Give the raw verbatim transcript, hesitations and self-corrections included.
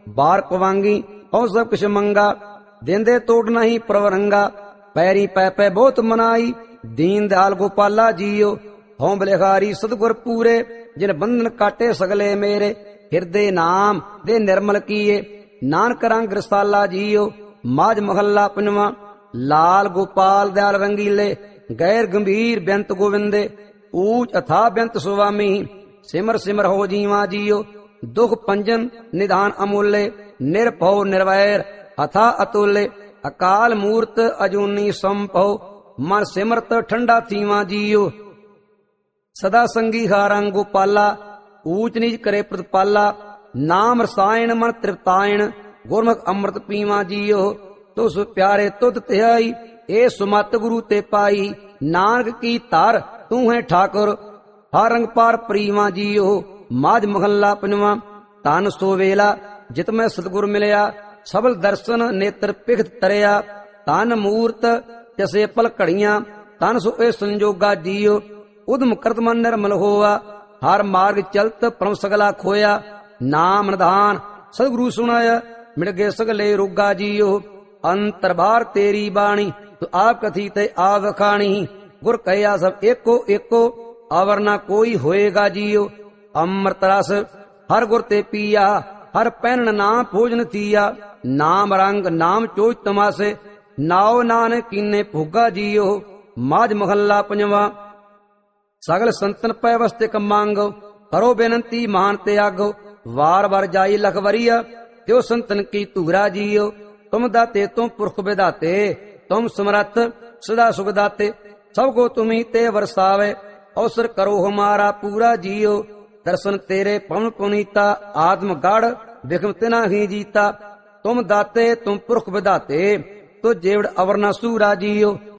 बार पवांगी और सब किश मंगा, देंदे तोड़ नहीं प्रवरंगा, पैरी पै पै बहुत मनाई, दीन दयाल गोपाला जियो, हों बलिहारी सतगुर पूरे, जिन बंधन काटे सगले मेरे, हिरदे नाम दे निर्मल किए, नानक रंग रसाला जियो। माज महला पंजवा। लाल गोपाल दयाल रंगीले, गैर गंभीर बेंत गोविंदे, ऊच अथा बेंत सुवामी, सिमर सिमर हो जीवा जियो। दुख पंजन निधान अमूल्य, निरभव निर्वैर अथा अतुल्य, अकाल मूर्त अजूनी संभव, मन सिमरत ठंडा थीवा जियो। सदा संगी हारंग गोपाला, ऊच नीच करे प्रतिपाला, नाम रसायन मन तृप्तायन, गुरमुख अमृत पीवा जियो। तो सु प्यारे तुद त्याई, ए सुमत गुरु ते पाई, नानक की तार तू है ठाकुर, हर रंग पार प्रीवा जियो। माज महला पंजवा। तन सो वेला जित मैं सतगुर मिलया, सबल दर्शन नेत्र पिघत तरया, तन मूर्त जसे पल घड़िया, तन सो ए संजोगा जियो। उदम करत मन निर्मल होआ, हर मार्ग चलत परम सगला खोया, नाम निधान सतगुरु सुनाया, मिल गए सगले रोगा जियो। अंतर बार तेरी बाणी, तो आप कथी ते आव खानी, गुर कया सब एको एको, अवर ना कोई होएगा जियो। अमृत रस हर गुर ते पिया, हर पैन नाम भोजन थिया, नाम रंग नाम चोच तमासे, नाव नानक कीने भोगा जियो। माज महला पंजवा। सगल संतन पै वस्ते कमांगो, करो बेनंती मान त्यागो, वार वार जाई लख वरिया, त्यो संतन की धूरा जियो। तुम दाते तुम पुरख विधाते, तुम समरथ सदा सुख दाते, सबको तुम्ही ते वरसावे, अवसर करो हमारा पूरा जियो। दर्शन तेरे पवन पुनीता, आत्म गढ़ विखम तिना ही जीता, तुम दाते तुम पुरख विधाते, तो जेवड़ अवर न सूरा जियो।